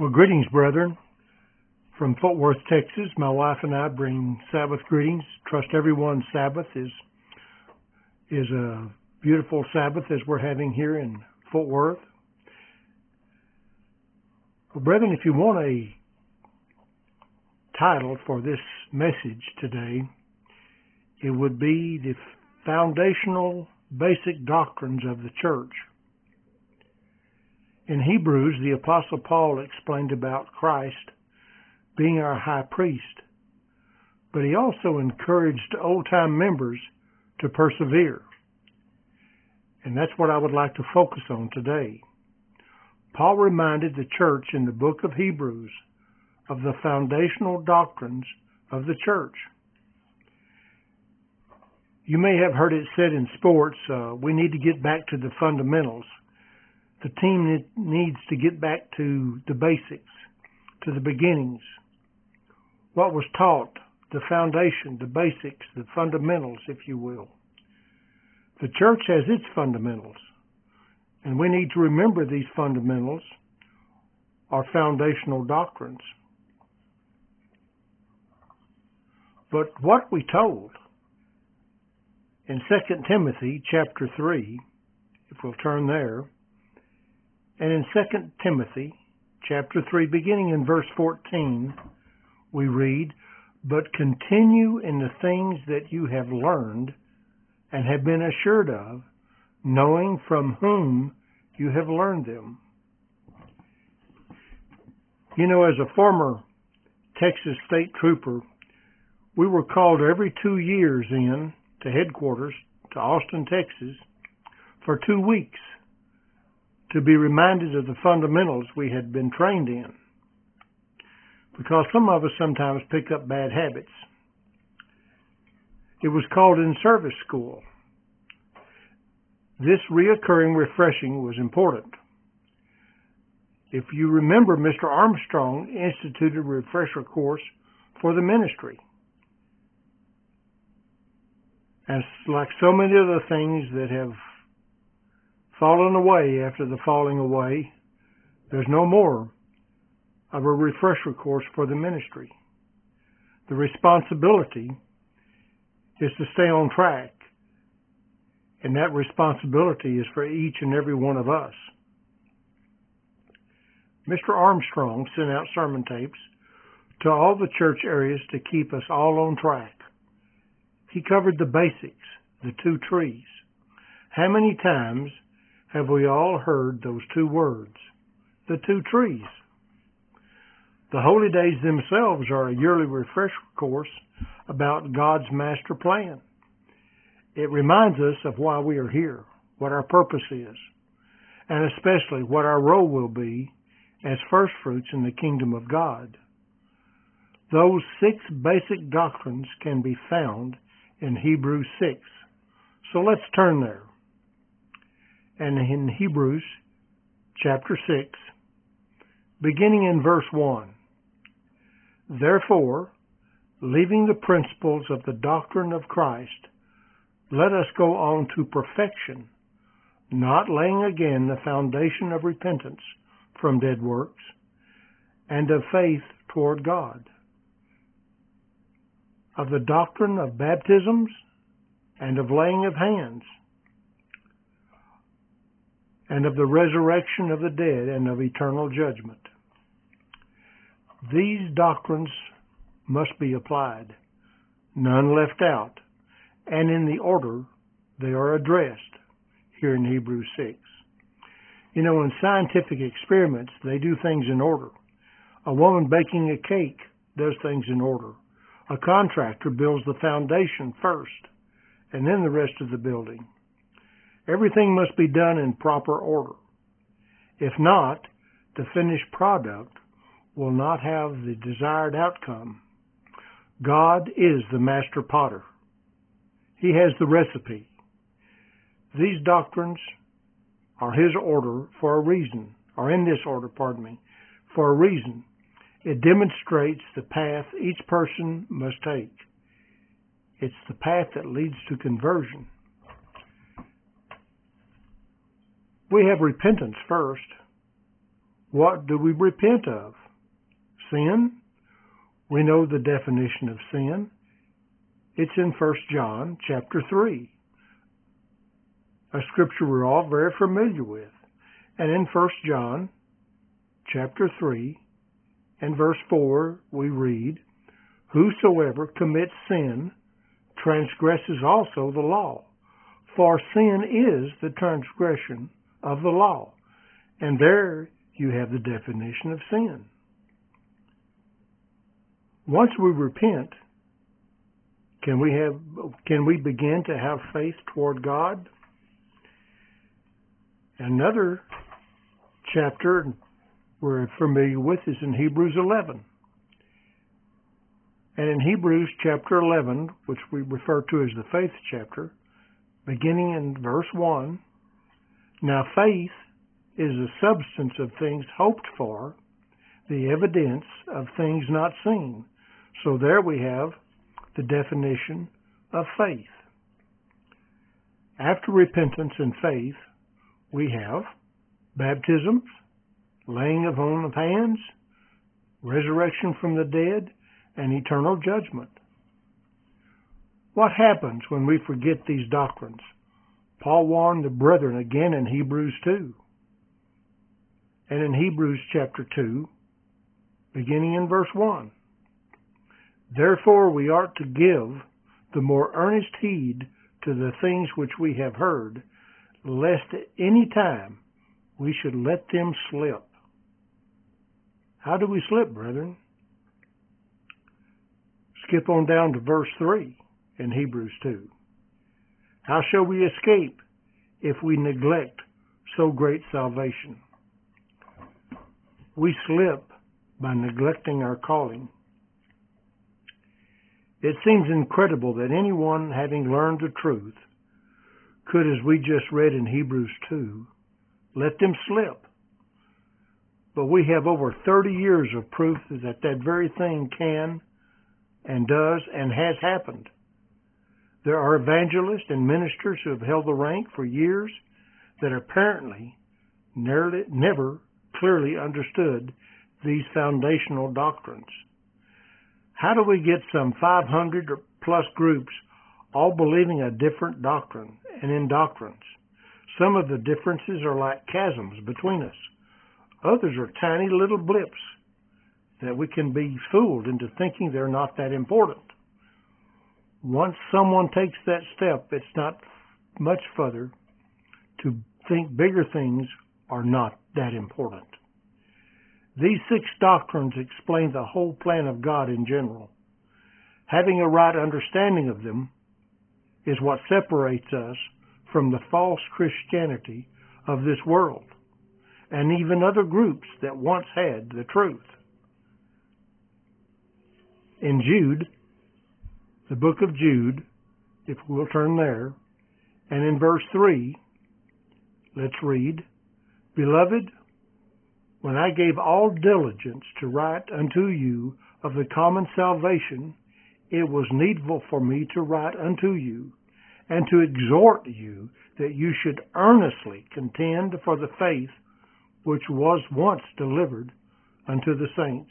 Well, greetings, brethren. From Fort Worth, Texas, my wife and I bring Sabbath greetings. Trust everyone's Sabbath is a beautiful Sabbath as we're having here in Fort Worth. Well, brethren, if you want a title for this message today, it would be the foundational basic doctrines of the church. In Hebrews, the Apostle Paul explained about Christ being our high priest, but he also encouraged old-time members to persevere. And that's what I would like to focus on today. Paul reminded the church in the book of Hebrews of the foundational doctrines of the church. You may have heard it said in sports, we need to get back to the fundamentals. The team needs to get back to the basics, to the beginnings. What was taught, the foundation, the basics, the fundamentals, if you will. The church has its fundamentals, and we need to remember these fundamentals are foundational doctrines. But what we told in 2 Timothy chapter 3, if we'll turn there, and in 2 Timothy chapter 3, beginning in verse 14, we read, "But continue in the things that you have learned and have been assured of, knowing from whom you have learned them." You know, as a former Texas state trooper, we were called every 2 years in to headquarters to Austin, Texas, for 2 weeks to be reminded of the fundamentals we had been trained in. Because some of us sometimes pick up bad habits. It was called in-service school. This reoccurring refreshing was important. If you remember, Mr. Armstrong instituted a refresher course for the ministry. And like so many other things that have fallen away after the falling away, there's no more of a refresher course for the ministry. The responsibility is to stay on track, and that responsibility is for each and every one of us. Mr. Armstrong sent out sermon tapes to all the church areas to keep us all on track. He covered the basics, the 2 trees. How many times have we all heard those 2 words, the 2 trees? The holy days themselves are a yearly refresher course about God's master plan. It reminds us of why we are here, what our purpose is, and especially what our role will be as first fruits in the kingdom of God. Those 6 basic doctrines can be found in Hebrews 6. So let's turn there. And in Hebrews chapter 6, beginning in verse 1, "Therefore, leaving the principles of the doctrine of Christ, let us go on to perfection, not laying again the foundation of repentance from dead works and of faith toward God, of the doctrine of baptisms and of laying of hands, and of the resurrection of the dead and of eternal judgment." These doctrines must be applied, none left out, and in the order they are addressed here in Hebrews 6. You know, in scientific experiments, they do things in order. A woman baking a cake does things in order. A contractor builds the foundation first, and then the rest of the building. Everything must be done in proper order. If not, the finished product will not have the desired outcome. God is the master potter. He has the recipe. These doctrines are His order for a reason, or in this order, for a reason. It demonstrates the path each person must take. It's the path that leads to conversion. We have repentance first. What do we repent of? Sin? We know the definition of sin. It's in 1 John chapter 3, a scripture we're all very familiar with. And in 1 John chapter 3 and verse 4, we read, "Whosoever commits sin transgresses also the law, for sin is the transgression of the law." And there you have the definition of sin. Once we repent, can we begin to have faith toward God? Another chapter we're familiar with is in Hebrews 11. And in Hebrews chapter 11, which we refer to as the faith chapter, beginning in verse 1, "Now faith is the substance of things hoped for, the evidence of things not seen." So there we have the definition of faith. After repentance and faith, we have baptisms, laying of on of hands, resurrection from the dead, and eternal judgment. What happens when we forget these doctrines? Paul warned the brethren again in Hebrews 2. And in Hebrews chapter 2, beginning in verse 1, "Therefore we ought to give the more earnest heed to the things which we have heard, lest at any time we should let them slip." How do we slip, brethren? Skip on down to verse 3 in Hebrews 2. "How shall we escape if we neglect so great salvation?" We slip by neglecting our calling. It seems incredible that anyone having learned the truth could, as we just read in Hebrews 2, let them slip. But we have over 30 years of proof that that very thing can and does and has happened. There are evangelists and ministers who have held the rank for years that apparently never clearly understood these foundational doctrines. How do we get some 500 or plus groups all believing a different doctrine and in doctrines? Some of the differences are like chasms between us. Others are tiny little blips that we can be fooled into thinking they're not that important. Once someone takes that step, it's not much further to think bigger things are not that important. These 6 doctrines explain the whole plan of God in general. Having a right understanding of them is what separates us from the false Christianity of this world, and even other groups that once had the truth. In Jude, the book of Jude, if we'll turn there, and in verse 3, let's read, "Beloved, when I gave all diligence to write unto you of the common salvation, it was needful for me to write unto you, and to exhort you that you should earnestly contend for the faith which was once delivered unto the saints."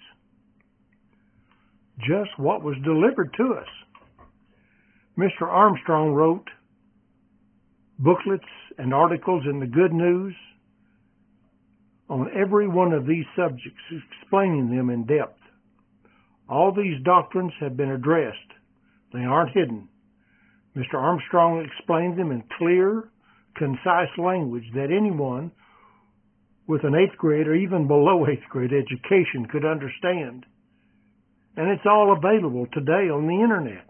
Just what was delivered to us. Mr. Armstrong wrote booklets and articles in the Good News on every one of these subjects, explaining them in depth. All these doctrines have been addressed. They aren't hidden. Mr. Armstrong explained them in clear, concise language that anyone with an 8th grade or even below 8th grade education could understand. And it's all available today on the internet.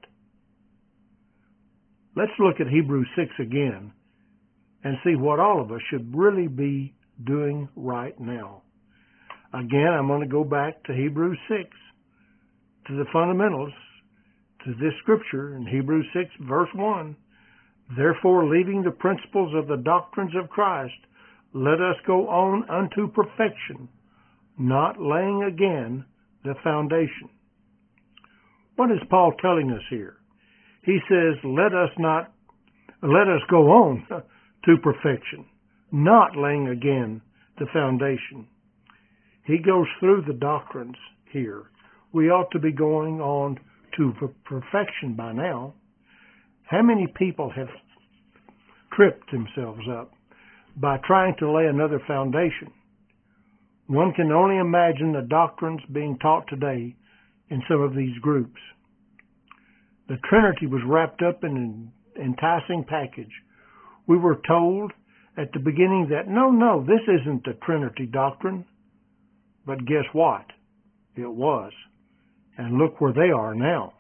Let's look at Hebrews 6 again and see what all of us should really be doing right now. Again, I'm going to go back to Hebrews 6, to the fundamentals, to this scripture in Hebrews 6, verse 1. "Therefore, leaving the principles of the doctrines of Christ, let us go on unto perfection, not laying again the foundation." What is Paul telling us here? He says, let us go on to perfection, not laying again the foundation. He goes through the doctrines here. We ought to be going on to perfection by now. How many people have tripped themselves up by trying to lay another foundation? One can only imagine the doctrines being taught today in some of these groups. The Trinity was wrapped up in an enticing package. We were told at the beginning that, no, this isn't the Trinity doctrine. But guess what? It was. And look where they are now.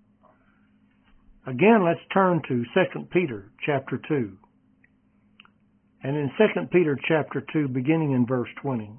Again, let's turn to 2 Peter chapter 2. And in 2 Peter chapter 2, beginning in verse 20,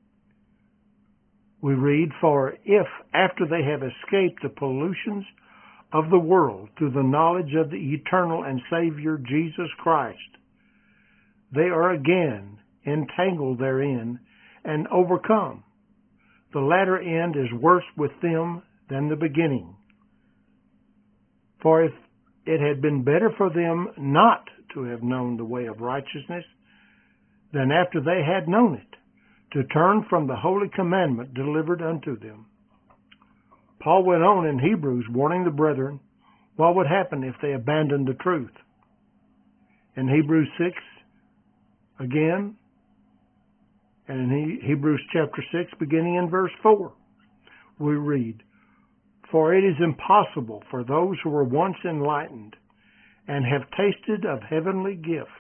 we read, "For if, after they have escaped the pollutions of the world through the knowledge of the eternal and Savior Jesus Christ, they are again entangled therein and overcome, the latter end is worse with them than the beginning. For if it had been better for them not to have known the way of righteousness than after they had known it, to turn from the holy commandment delivered unto them." Paul went on in Hebrews warning the brethren what would happen if they abandoned the truth. In Hebrews 6, again, and in Hebrews chapter 6, beginning in verse 4, we read, "For it is impossible for those who were once enlightened and have tasted of heavenly gift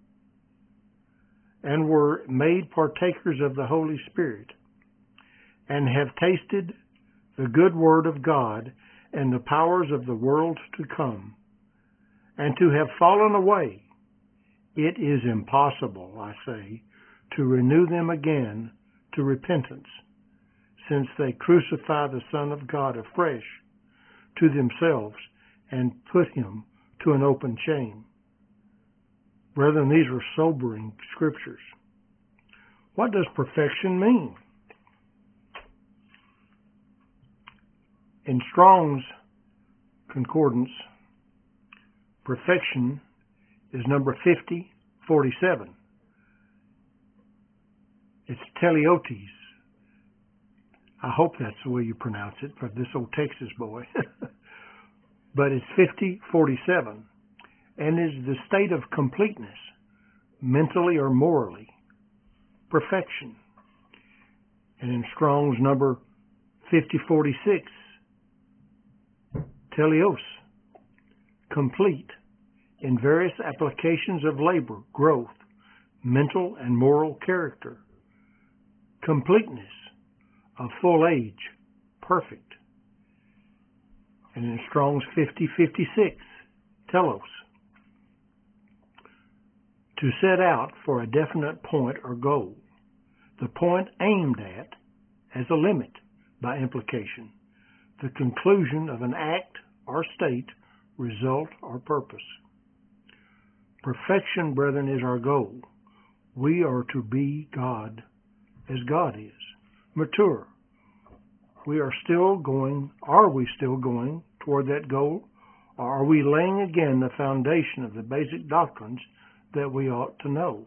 and were made partakers of the Holy Spirit and have tasted the good word of God and the powers of the world to come, and to have fallen away, it is impossible, I say, to renew them again to repentance, since they crucify the Son of God afresh to themselves and put him to an open shame." Brethren, these are sobering scriptures. What does perfection mean? In Strong's Concordance, perfection is number 5047. It's teleotes. I hope that's the way you pronounce it for this old Texas boy. But it's 5047. And is the state of completeness, mentally or morally. Perfection. And in Strong's number 5046, teleos, complete in various applications of labor, growth, mental and moral character. Completeness of full age, perfect. And in Strong's 5056, telos, to set out for a definite point or goal, the point aimed at as a limit by implication, the conclusion of an act or state, result or purpose. Perfection, brethren, is our goal. We are to be God as God is, mature. Are we still going toward that goal, or are we laying again the foundation of the basic doctrines that we ought to know?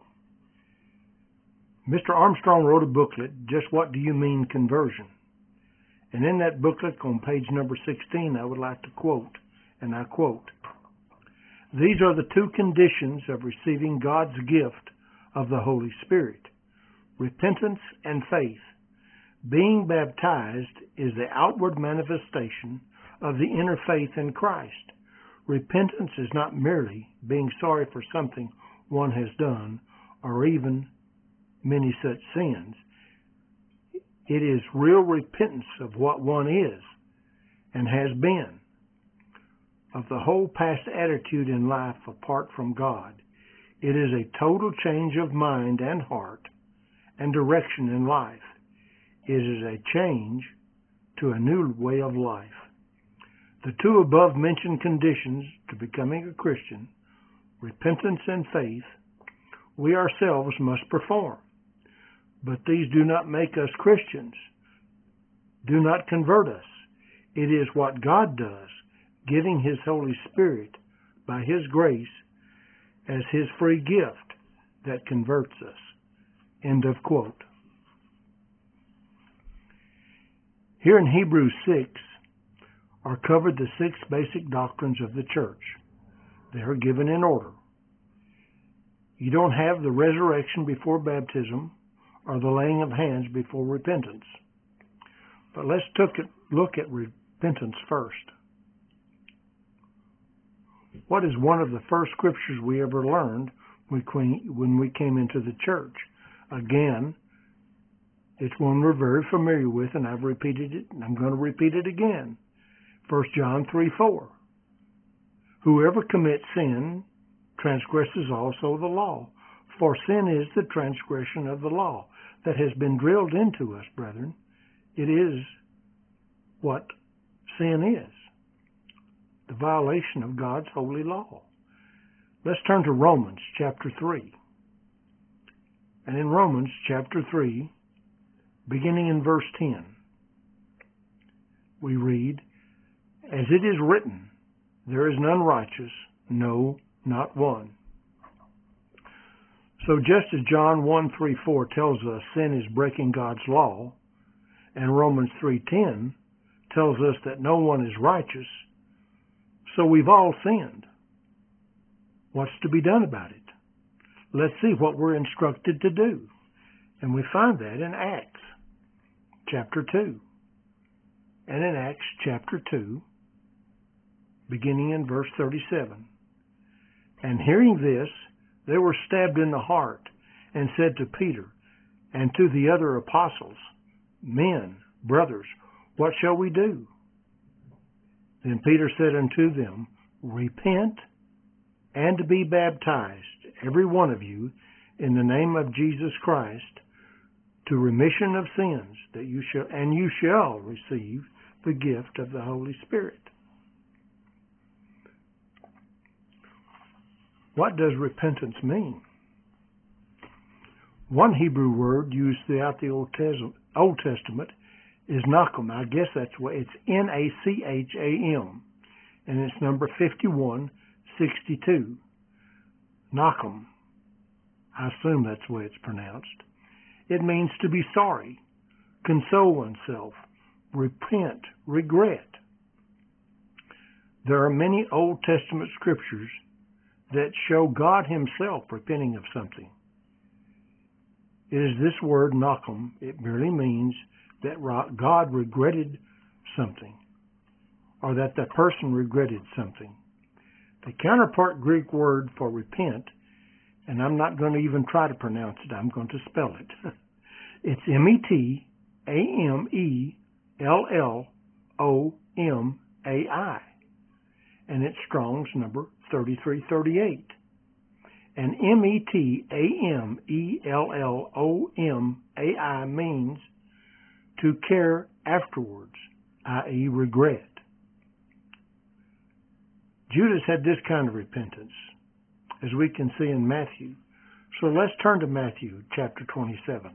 Mr. Armstrong wrote a booklet, Just What Do You Mean Conversion? And in that booklet on page number 16, I would like to quote, and I quote, "These are the two conditions of receiving God's gift of the Holy Spirit, repentance and faith. Being baptized is the outward manifestation of the inner faith in Christ. Repentance is not merely being sorry for something one has done, or even many such sins. It is real repentance of what one is and has been, of the whole past attitude in life apart from God. It is a total change of mind and heart and direction in life. It is a change to a new way of life. The two above mentioned conditions to becoming a Christian, repentance and faith, we ourselves must perform. But these do not make us Christians, do not convert us. It is what God does, giving His Holy Spirit by His grace as His free gift, that converts us." End of quote. Here in Hebrews 6 are covered the 6 basic doctrines of the church. They are given in order. You don't have the resurrection before baptism or the laying of hands before repentance. But let's look at repentance first. What is one of the first scriptures we ever learned when we came into the church? Again, it's one we're very familiar with, and I've repeated it, and I'm going to repeat it again. 1 John 3:4. Whoever commits sin transgresses also the law, for sin is the transgression of the law. That has been drilled into us, brethren. It is what sin is. The violation of God's holy law. Let's turn to Romans chapter 3. And in Romans chapter 3, beginning in verse 10, we read, As it is written, there is none righteous, no, not one. So just as John 1:3-4 tells us sin is breaking God's law, and Romans 3:10 tells us that no one is righteous, so we've all sinned. What's to be done about it? Let's see what we're instructed to do. And we find that in Acts chapter 2. And in Acts chapter 2, beginning in verse 37. And hearing this, they were stabbed in the heart, and said to Peter and to the other apostles, Men, brothers, what shall we do? Then Peter said unto them, Repent, and be baptized, every one of you, in the name of Jesus Christ, to remission of sins, that you shall receive the gift of the Holy Spirit. What does repentance mean? One Hebrew word used throughout the Old Testament is nacham. I guess that's what it's Nacham, and it's number 5162. Nacham. I assume that's the way it's pronounced. It means to be sorry, console oneself, repent, regret. There are many Old Testament scriptures that show God himself repenting of something. It is this word, nacham. It merely means that God regretted something, or that the person regretted something. The counterpart Greek word for repent, and I'm not going to even try to pronounce it, I'm going to spell it. It's Metallomai, and it's Strong's number 3338. And Metallomai means to care afterwards, i.e. regret. Judas had this kind of repentance, as we can see in Matthew. So let's turn to Matthew chapter 27.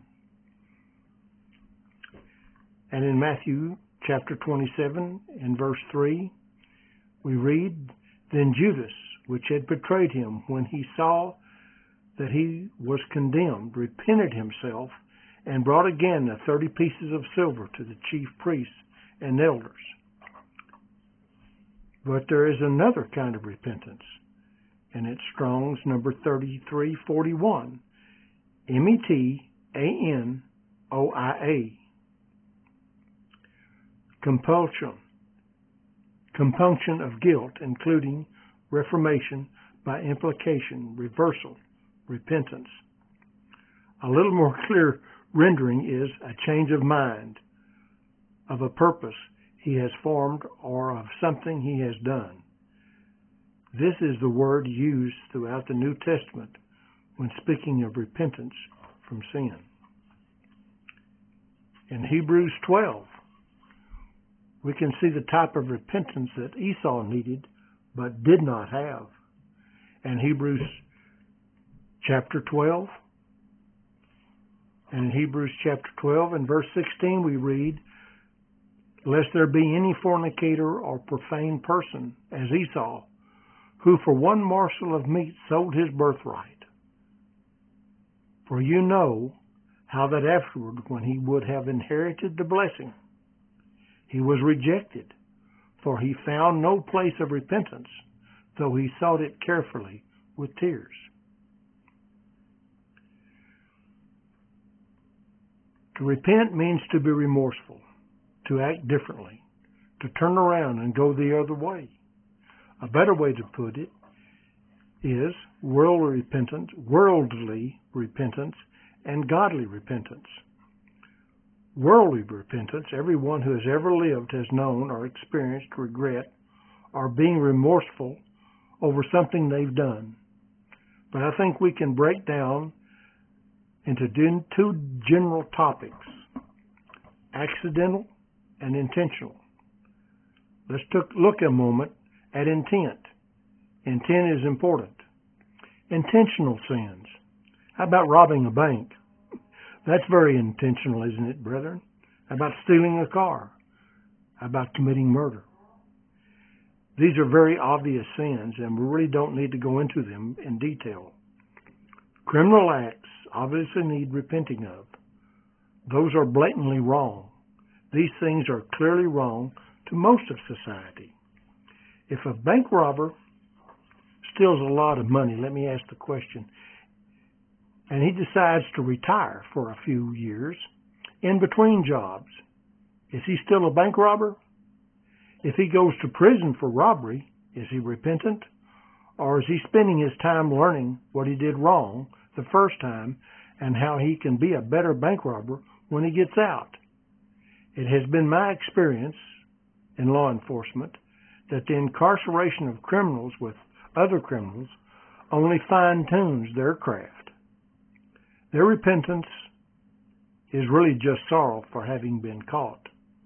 And in Matthew chapter 27, in verse 3, we read, Then Judas, which had betrayed him, when he saw that he was condemned, repented himself, and brought again the 30 pieces of silver to the chief priests and elders. But there is another kind of repentance, and it's Strong's number 3341, Metanoia. Compunction of guilt, including reformation by implication, reversal, repentance. A little more clear rendering is a change of mind, of a purpose he has formed or of something he has done. This is the word used throughout the New Testament when speaking of repentance from sin. In Hebrews 12, we can see the type of repentance that Esau needed but did not have. And Hebrews chapter 12, and in Hebrews chapter 12 and verse 16 we read, Lest there be any fornicator or profane person, as Esau, who for one morsel of meat sold his birthright. For you know how that afterward, when he would have inherited the blessing, He was rejected, for he found no place of repentance, though he sought it carefully with tears. To repent means to be remorseful, to act differently, to turn around and go the other way. A better way to put it is worldly repentance, and godly repentance. Worldly repentance, everyone who has ever lived has known or experienced regret or being remorseful over something they've done. But I think we can break down into two general topics: accidental and intentional. Let's look a moment at intent. Intent is important. Intentional sins. How about robbing a bank? That's very intentional, isn't it, brethren? How about stealing a car? How about committing murder? These are very obvious sins, and we really don't need to go into them in detail. Criminal acts obviously need repenting of. Those are blatantly wrong. These things are clearly wrong to most of society. If a bank robber steals a lot of money, let me ask the question, and he decides to retire for a few years in between jobs, is he still a bank robber? If he goes to prison for robbery, is he repentant? Or is he spending his time learning what he did wrong the first time and how he can be a better bank robber when he gets out? It has been my experience in law enforcement that the incarceration of criminals with other criminals only fine-tunes their craft. Their repentance is really just sorrow for having been caught,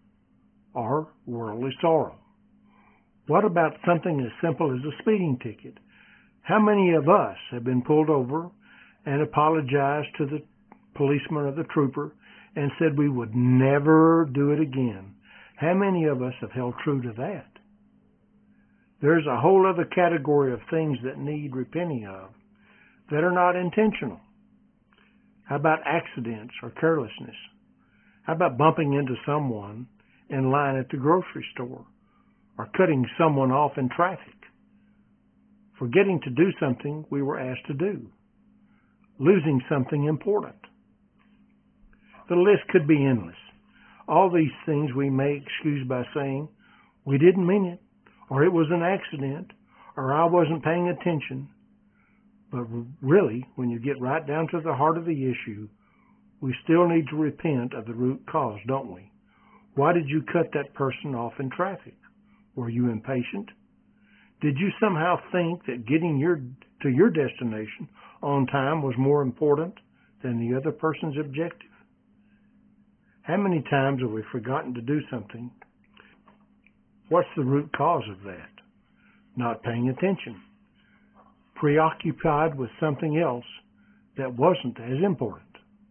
or worldly sorrow. What about something as simple as a speeding ticket? How many of us have been pulled over and apologized to the policeman or the trooper and said we would never do it again? How many of us have held true to that? There's a whole other category of things that need repenting of that are not intentional. How about accidents or carelessness? How about bumping into someone in line at the grocery store or cutting someone off in traffic? Forgetting to do something we were asked to do. Losing something important. The list could be endless. All these things we may excuse by saying, we didn't mean it, or it was an accident, or I wasn't paying attention. But really, when you get right down to the heart of the issue, we still need to repent of the root cause, don't we? Why did you cut that person off in traffic? Were you impatient? Did you somehow think that getting to your destination on time was more important than the other person's objective? How many times have we forgotten to do something? What's the root cause of that? Not paying attention. Preoccupied with something else that wasn't as important.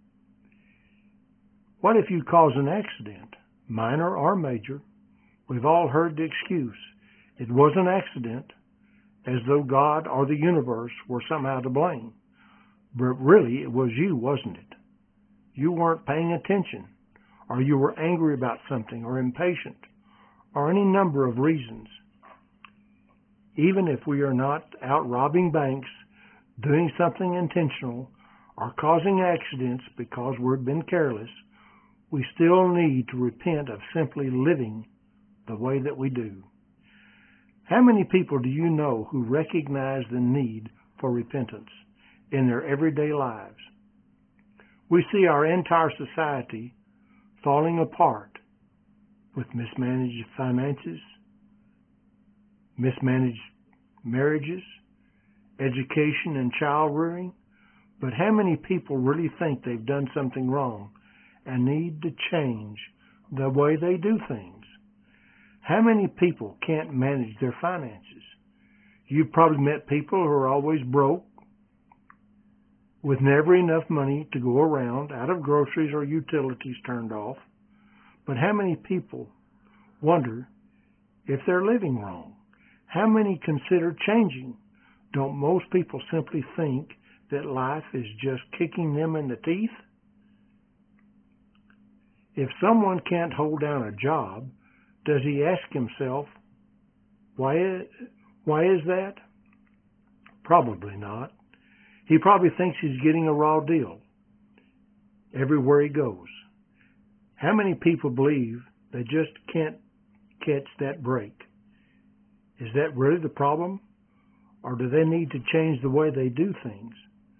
What if you cause an accident, minor or major? We've all heard the excuse. It was an accident, as though God or the universe were somehow to blame. But really, it was you, wasn't it? You weren't paying attention, or you were angry about something, or impatient, or any number of reasons. Even if we are not out robbing banks, doing something intentional, or causing accidents because we've been careless, we still need to repent of simply living the way that we do. How many people do you know who recognize the need for repentance in their everyday lives? We see our entire society falling apart with mismanaged finances, mismanaged marriages, education and child rearing. But how many people really think they've done something wrong and need to change the way they do things? How many people can't manage their finances? You've probably met people who are always broke, with never enough money to go around, out of groceries or utilities turned off. But how many people wonder if they're living wrong? How many consider changing? Don't most people simply think that life is just kicking them in the teeth? If someone can't hold down a job, Does he ask himself, why is that? Probably not. He probably thinks he's getting a raw deal everywhere he goes. How many people believe they just can't catch that break? Is that really the problem? Or do they need to change the way they do things?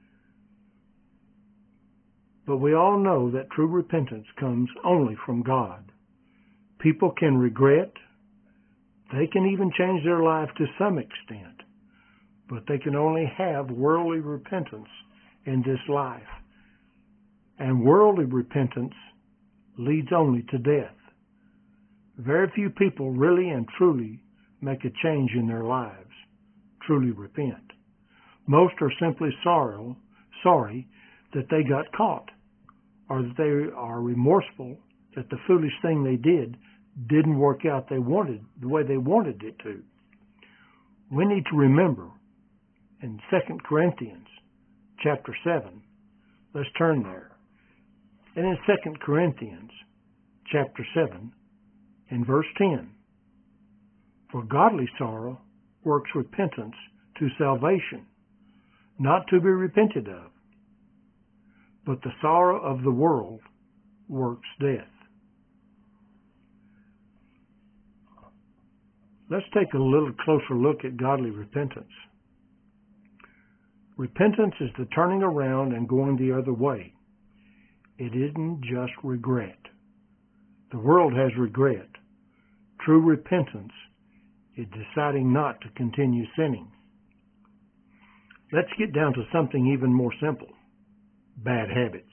But we all know that true repentance comes only from God. People can regret. They can even change their life to some extent. But they can only have worldly repentance in this life. And worldly repentance leads only to death. Very few people really and truly make a change in their lives, truly repent. Most are simply sorry that they got caught, or that they are remorseful that the foolish thing they didn't work out the way they wanted it to. We need to remember in 2 Corinthians chapter 7, let's turn there. And in 2 Corinthians chapter 7, in verse 10, for godly sorrow works repentance to salvation, not to be repented of, but the sorrow of the world works death. Let's take a little closer look at godly repentance. Repentance is the turning around and going the other way. It isn't just regret. The world has regret. True repentance is deciding not to continue sinning. Let's get down to something even more simple: bad habits.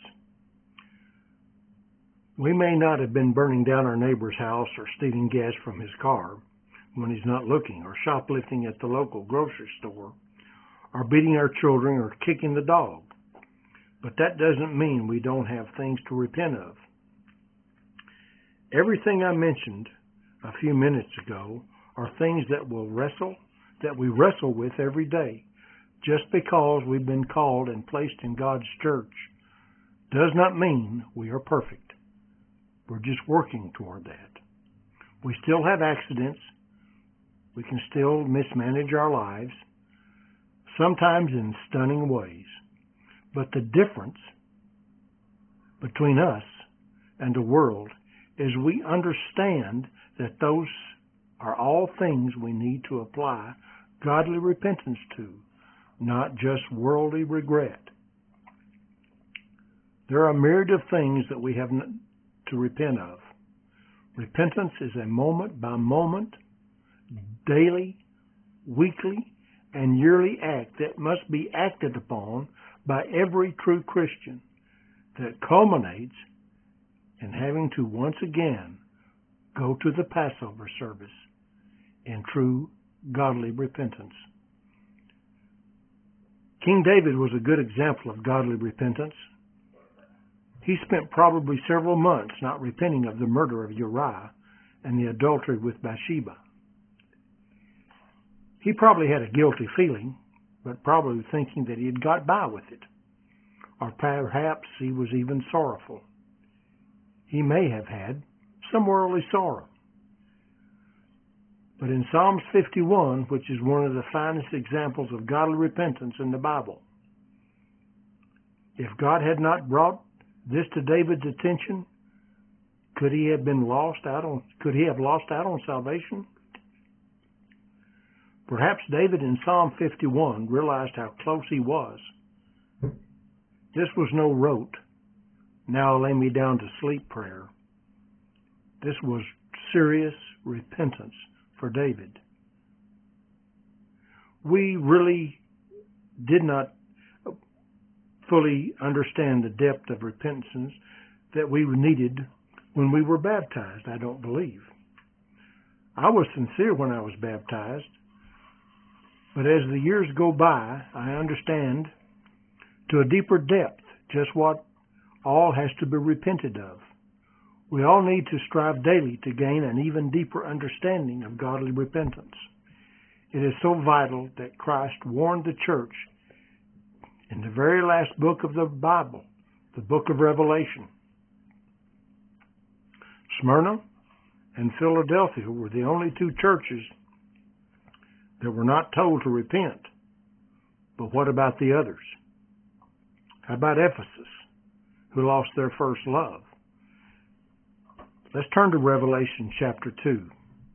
We may not have been burning down our neighbor's house or stealing gas from his car when he's not looking, or shoplifting at the local grocery store, or beating our children or kicking the dog. But that doesn't mean we don't have things to repent of. Everything I mentioned a few minutes ago are things that we wrestle with every day. Just because we've been called and placed in God's church does not mean we are perfect. We're just working toward that. We still have accidents. We can still mismanage our lives, sometimes in stunning ways. But the difference between us and the world is we understand that those are all things we need to apply godly repentance to, not just worldly regret. There are a myriad of things that we have to repent of. Repentance is a moment-by-moment, daily, weekly, and yearly act that must be acted upon by every true Christian, that culminates in having to once again go to the Passover service in true godly repentance. King David was a good example of godly repentance. He spent probably several months not repenting of the murder of Uriah and the adultery with Bathsheba. He probably had a guilty feeling, but probably thinking that he had got by with it. Or perhaps he was even sorrowful. He may have had some worldly sorrow. But in Psalms 51, which is one of the finest examples of godly repentance in the Bible, if God had not brought this to David's attention, could he have lost out on salvation? Perhaps David in Psalm 51 realized how close he was. This was no rote, now lay me down to sleep prayer. This was serious repentance for David. We really did not fully understand the depth of repentance that we needed when we were baptized, I don't believe. I was sincere when I was baptized, but as the years go by, I understand to a deeper depth just what all has to be repented of. We all need to strive daily to gain an even deeper understanding of godly repentance. It is so vital that Christ warned the church in the very last book of the Bible, the book of Revelation. Smyrna and Philadelphia were the only two churches that were not told to repent. But what about the others? How about Ephesus, who lost their first love? Let's turn to Revelation chapter 2.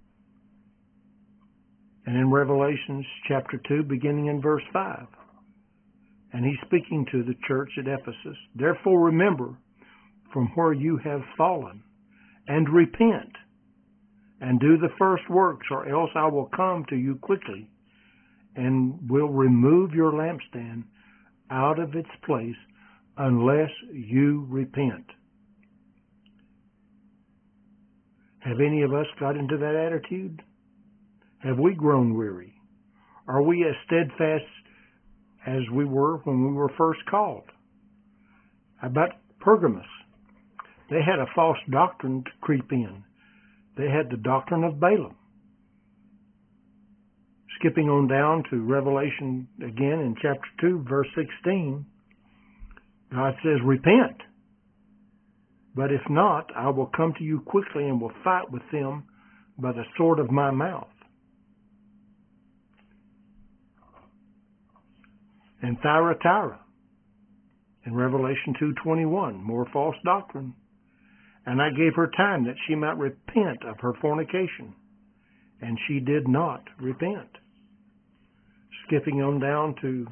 And in Revelation chapter 2, beginning in verse 5, and he's speaking to the church at Ephesus, therefore remember from where you have fallen, and repent, and do the first works, or else I will come to you quickly, and will remove your lampstand out of its place, unless you repent. Have any of us got into that attitude? Have we grown weary? Are we as steadfast as we were when we were first called? How about Pergamos? They had a false doctrine to creep in. They had the doctrine of Balaam. Skipping on down to Revelation again in chapter 2, verse 16, God says, repent. But if not, I will come to you quickly and will fight with them by the sword of my mouth. And Thyatira, in Revelation 2:21, more false doctrine. And I gave her time that she might repent of her fornication. And she did not repent. Skipping on down to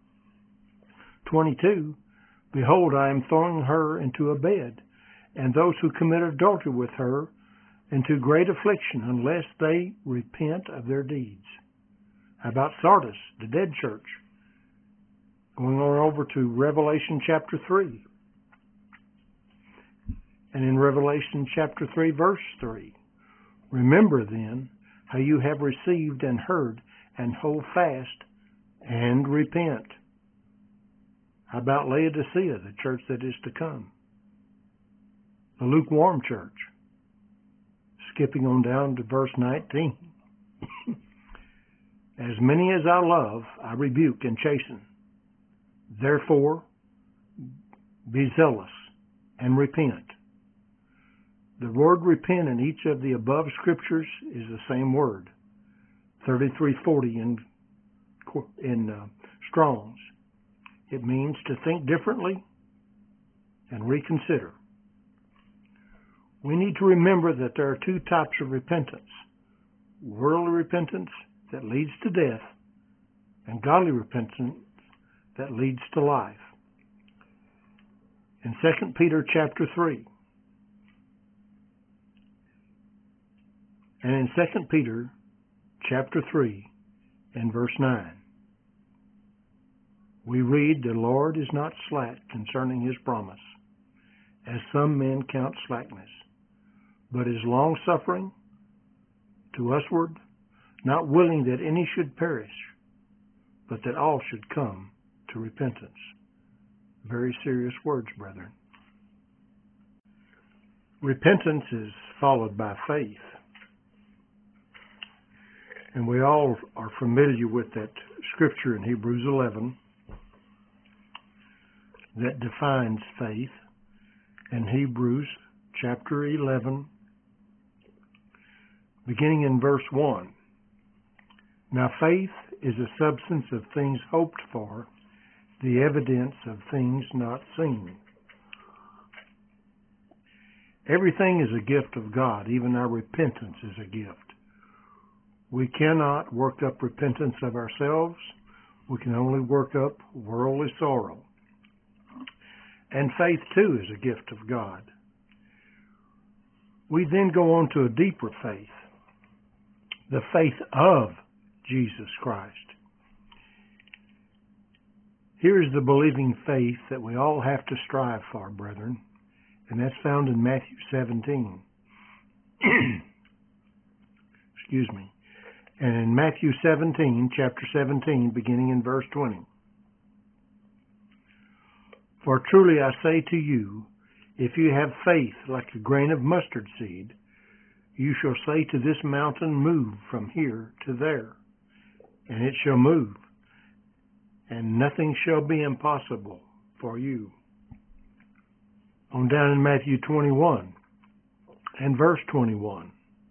22, behold, I am throwing her into a bed, and those who commit adultery with her into great affliction, unless they repent of their deeds. How about Sardis, the dead church? Going on over to Revelation chapter 3. And in Revelation chapter 3, verse 3, remember then how you have received and heard, and hold fast and repent. How about Laodicea, the church that is to come? The lukewarm church. Skipping on down to verse 19. As many as I love, I rebuke and chasten. Therefore, be zealous and repent. The word repent in each of the above scriptures is the same word, 3340 in Strong's. It means to think differently and reconsider. We need to remember that there are two types of repentance: worldly repentance that leads to death, and godly repentance that leads to life. In 2 Peter chapter 3, and in 2 Peter chapter 3 and verse 9, we read, the Lord is not slack concerning his promise, as some men count slackness, but is long-suffering to usward, not willing that any should perish, but that all should come to repentance. Very serious words, brethren. Repentance is followed by faith. And we all are familiar with that scripture in Hebrews 11 that defines faith. In Hebrews chapter 11, beginning in verse 1. Now faith is a substance of things hoped for, the evidence of things not seen. Everything is a gift of God. Even our repentance is a gift. We cannot work up repentance of ourselves. We can only work up worldly sorrow. And faith, too, is a gift of God. We then go on to a deeper faith, the faith of Jesus Christ. Here is the believing faith that we all have to strive for, brethren, and that's found in Matthew 17. Excuse me. And in Matthew 17, chapter 17, beginning in verse 20. For truly I say to you, if you have faith like a grain of mustard seed, you shall say to this mountain, move from here to there, and it shall move, and nothing shall be impossible for you. On down in Matthew 21 and verse 21.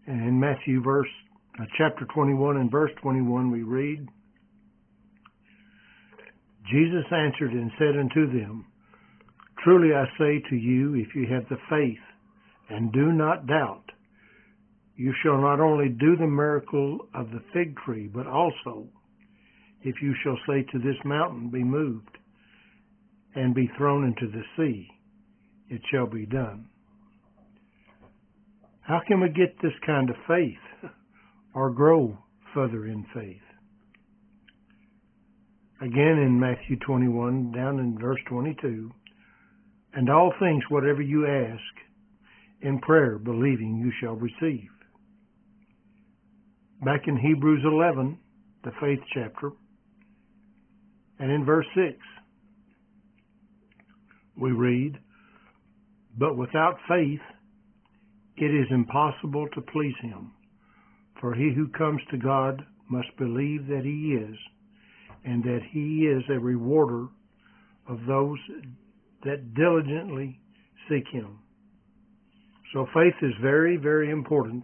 And in Matthew chapter 21 and verse 21 we read, Jesus answered and said unto them, Truly I say to you, if you have the faith and do not doubt, you shall not only do the miracle of the fig tree, but also, if you shall say to this mountain, Be moved, and be thrown into the sea, it shall be done. How can we get this kind of faith or grow further in faith? Again in Matthew 21, down in verse 22, And all things whatever you ask in prayer, believing, you shall receive. Back in Hebrews 11, the faith chapter, and in verse 6, we read, But without faith it is impossible to please him. For he who comes to God must believe that he is, and that he is a rewarder of those that diligently seek him. So faith is very, very important.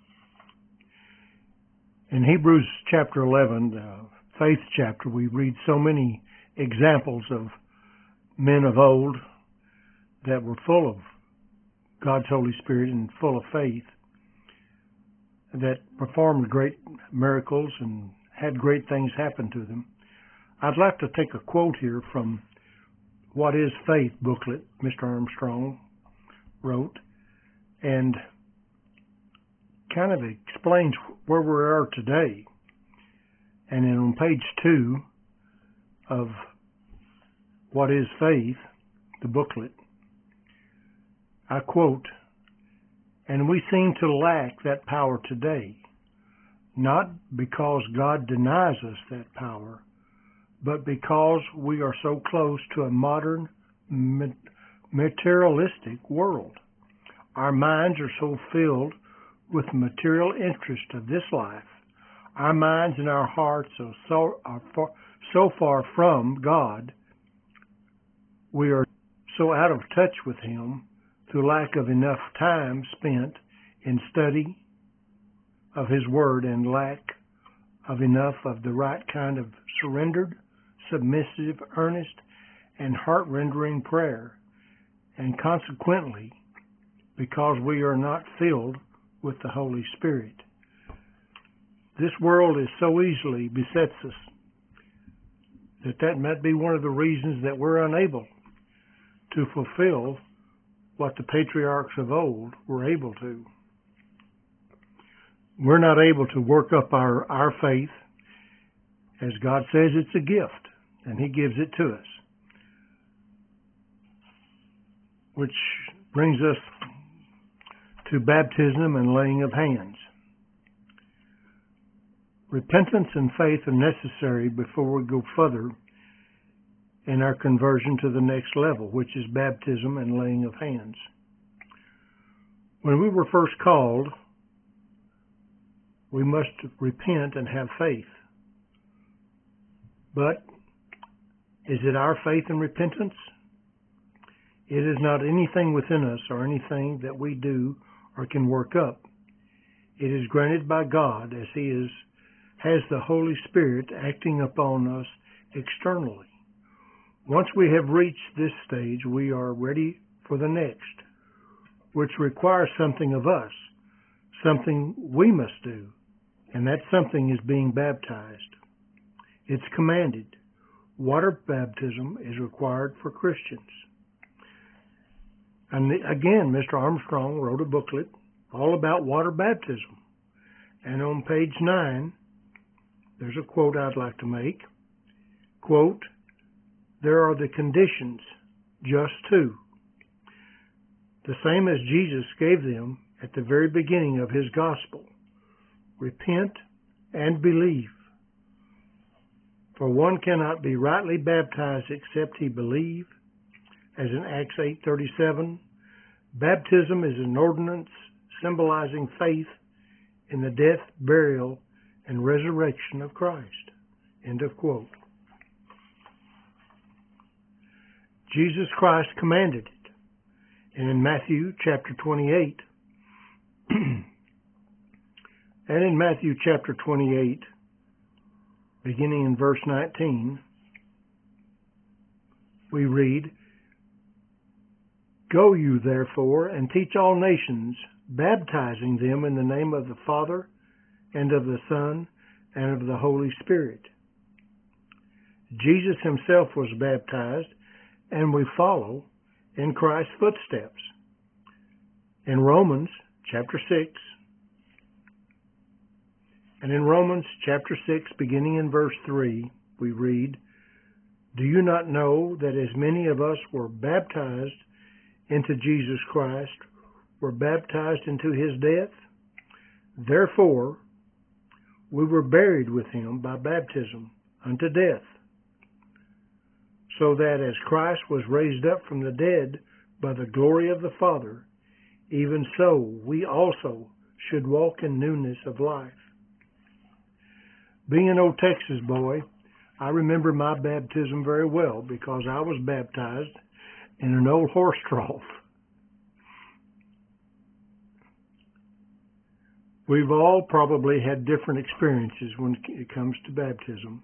In Hebrews chapter 11, the faith chapter, we read so many examples of men of old that were full of God's Holy Spirit and full of faith, that performed great miracles and had great things happen to them. I'd like to take a quote here from What is Faith booklet Mr. Armstrong wrote, and kind of explains where we are today. And then on page 2 of What is Faith, the booklet, I quote, And we seem to lack that power today, not because God denies us that power, but because we are so close to a modern materialistic world. Our minds are so filled with the material interest of this life. Our minds and our hearts are so far from God. We are so out of touch with Him through lack of enough time spent in study of His Word and lack of enough of the right kind of surrendered, submissive, earnest, and heart-rendering prayer. And consequently, because we are not filled with the Holy Spirit. This world is so easily besets us that might be one of the reasons that we're unable to fulfill what the patriarchs of old were able to. We're not able to work up our faith. As God says, it's a gift, and He gives it to us. Which brings us to baptism and laying of hands. Repentance and faith are necessary before we go further in our conversion to the next level, which is baptism and laying of hands. When we were first called, we must repent and have faith. But is it our faith and repentance? It is not anything within us or anything that we do or can work up. It is granted by God as He has the Holy Spirit acting upon us externally. Once we have reached this stage, we are ready for the next, which requires something of us, something we must do, and that something is being baptized. It's commanded. Water baptism is required for Christians. And again, Mr. Armstrong wrote a booklet all about water baptism. And on page 9, there's a quote I'd like to make. Quote, There are the conditions, just two, the same as Jesus gave them at the very beginning of His gospel. Repent and believe. For one cannot be rightly baptized except he believe. As in Acts 8:37, baptism is an ordinance symbolizing faith in the death, burial, and resurrection of Christ. End of quote. Jesus Christ commanded it. And in Matthew chapter 28, And in Matthew chapter 28, beginning in verse 19, we read, "Go you therefore and teach all nations, baptizing them in the name of the Father and of the Son and of the Holy Spirit." Jesus himself was baptized, and we follow in Christ's footsteps. In Romans chapter 6, and in Romans chapter 6, beginning in verse 3, we read, "Do you not know that as many of us were baptized into Jesus Christ, were baptized into his death? Therefore, we were buried with him by baptism unto death, so that as Christ was raised up from the dead by the glory of the Father, even so we also should walk in newness of life." Being an old Texas boy, I remember my baptism very well because I was baptized in an old horse trough. We've all probably had different experiences when it comes to baptism.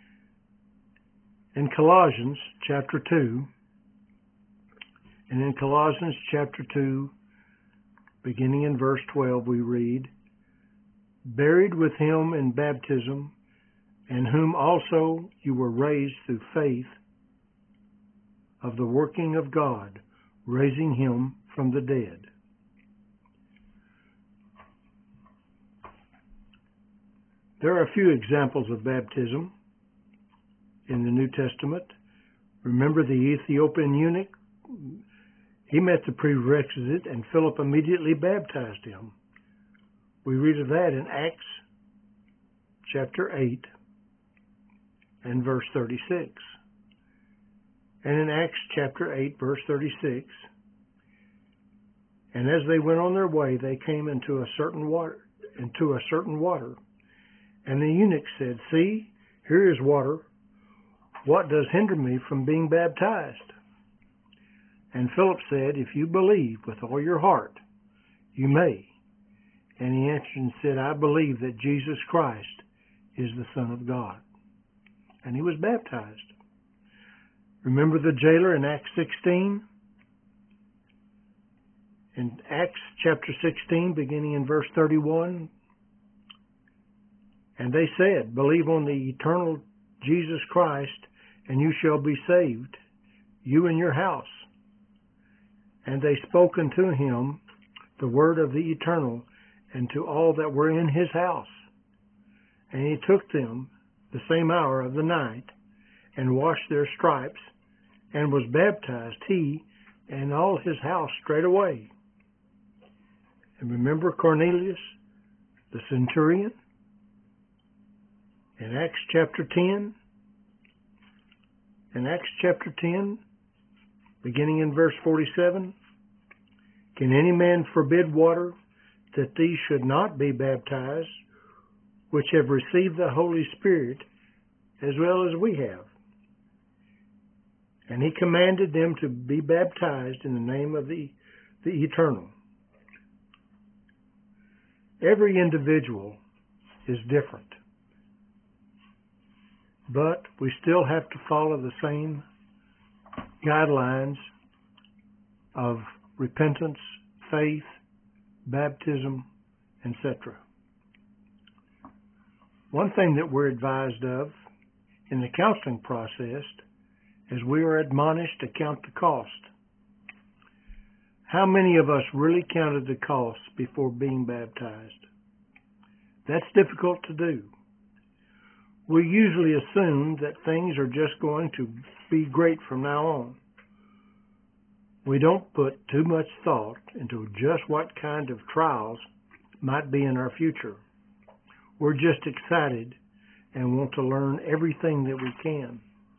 In Colossians chapter 2, and in Colossians chapter 2, beginning in verse 12, we read, "Buried with him in baptism, in whom also you were raised through faith of the working of God, raising him from the dead." There are a few examples of baptism in the New Testament. Remember the Ethiopian eunuch? He met the prerequisite, and Philip immediately baptized him. We read of that in Acts chapter 8 and verse 36. And in Acts chapter 8, verse 36, "And as they went on their way, they came into a certain water. And the eunuch said, 'See, here is water. What does hinder me from being baptized?' And Philip said, 'If you believe with all your heart, you may.' And he answered and said, 'I believe that Jesus Christ is the Son of God.' And he was baptized. Remember the jailer in Acts 16? In Acts chapter 16, beginning in verse 31, "And they said, 'Believe on the eternal Jesus Christ, and you shall be saved, you and your house.' And they spoke unto him the word of the eternal, and to all that were in his house. And he took them the same hour of the night, and washed their stripes, and was baptized, he and all his house straightway." And remember Cornelius, the centurion? In Acts chapter 10, beginning in verse 47, "Can any man forbid water that these should not be baptized, which have received the Holy Spirit as well as we have?" And he commanded them to be baptized in the name of the Eternal. Every individual is different, but we still have to follow the same guidelines of repentance, faith, baptism, etc. One thing that we're advised of in the counseling process is we are admonished to count the cost. How many of us really counted the cost before being baptized? That's difficult to do. We usually assume that things are just going to be great from now on. We don't put too much thought into just what kind of trials might be in our future. We're just excited and want to learn everything that we can.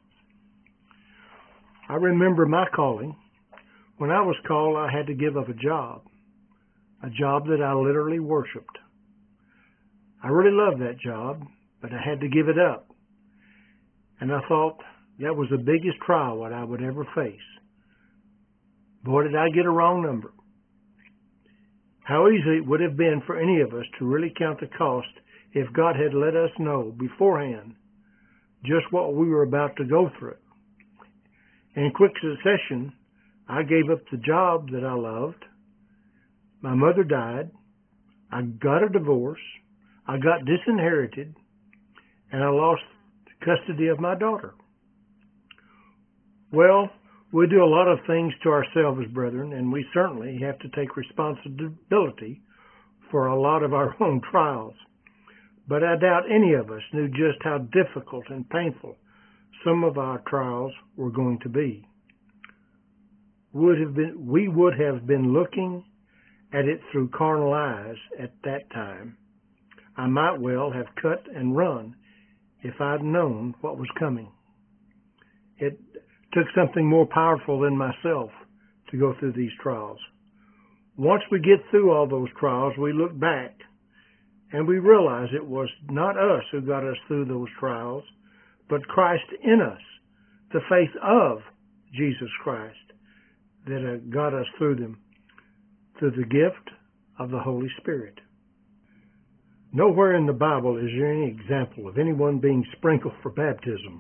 I remember my calling. When I was called, I had to give up a job that I literally worshiped. I really loved that job, but I had to give it up. And I thought that was the biggest trial that I would ever face. Boy, did I get a wrong number. How easy it would have been for any of us to really count the cost if God had let us know beforehand just what we were about to go through. In quick succession, I gave up the job that I loved. My mother died. I got a divorce. I got disinherited. And I lost custody of my daughter. Well, we do a lot of things to ourselves, brethren, and we certainly have to take responsibility for a lot of our own trials. But I doubt any of us knew just how difficult and painful some of our trials were going to be. We would have been looking at it through carnal eyes at that time. I might well have cut and run if I'd known what was coming. It took something more powerful than myself to go through these trials. Once we get through all those trials, we look back and we realize it was not us who got us through those trials, but Christ in us, the faith of Jesus Christ that got us through them, through the gift of the Holy Spirit. Nowhere in the Bible is there any example of anyone being sprinkled for baptism.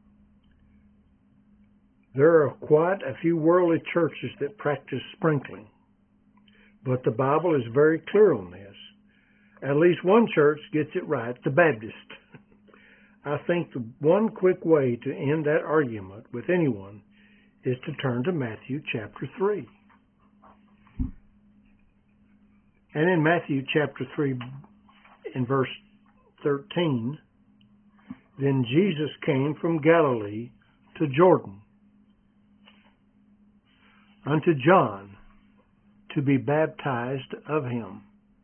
There are quite a few worldly churches that practice sprinkling, but the Bible is very clear on this. At least one church gets it right, the Baptist. I think the one quick way to end that argument with anyone is to turn to Matthew chapter 3. And in Matthew chapter 3, in verse 13, then Jesus came from Galilee to Jordan unto John to be baptized of him.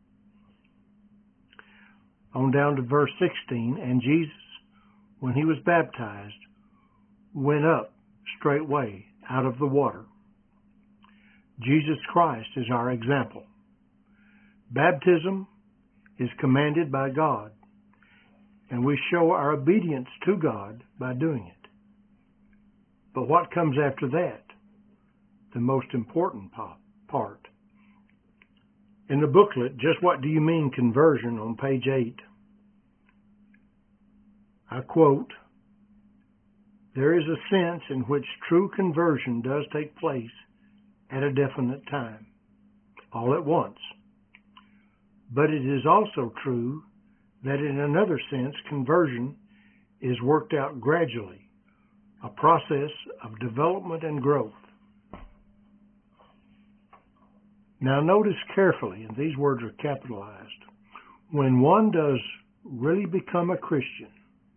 On down to verse 16, and Jesus, when he was baptized, went up straightway out of the water. Jesus Christ is our example. Baptism is commanded by God, and we show our obedience to God by doing it. But what comes after that? The most important part. In the booklet, Just What Do You Mean Conversion, on page 8, I quote, "There is a sense in which true conversion does take place at a definite time, all at once. But it is also true that in another sense, conversion is worked out gradually, a process of development and growth." Now notice carefully, and these words are capitalized, when one does really become a Christian,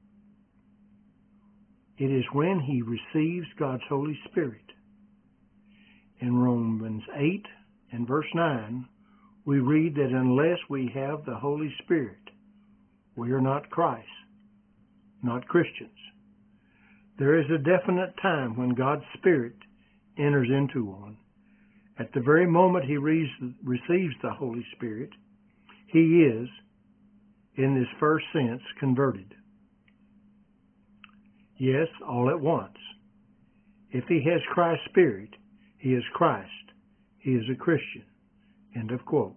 it is when he receives God's Holy Spirit. In Romans 8 and verse 9, we read that unless we have the Holy Spirit, we are not Christ, not Christians. There is a definite time when God's Spirit enters into one. At the very moment he receives the Holy Spirit, he is, in this first sense, converted. Yes, all at once. If he has Christ's Spirit, he is Christ. He is a Christian. End of quote.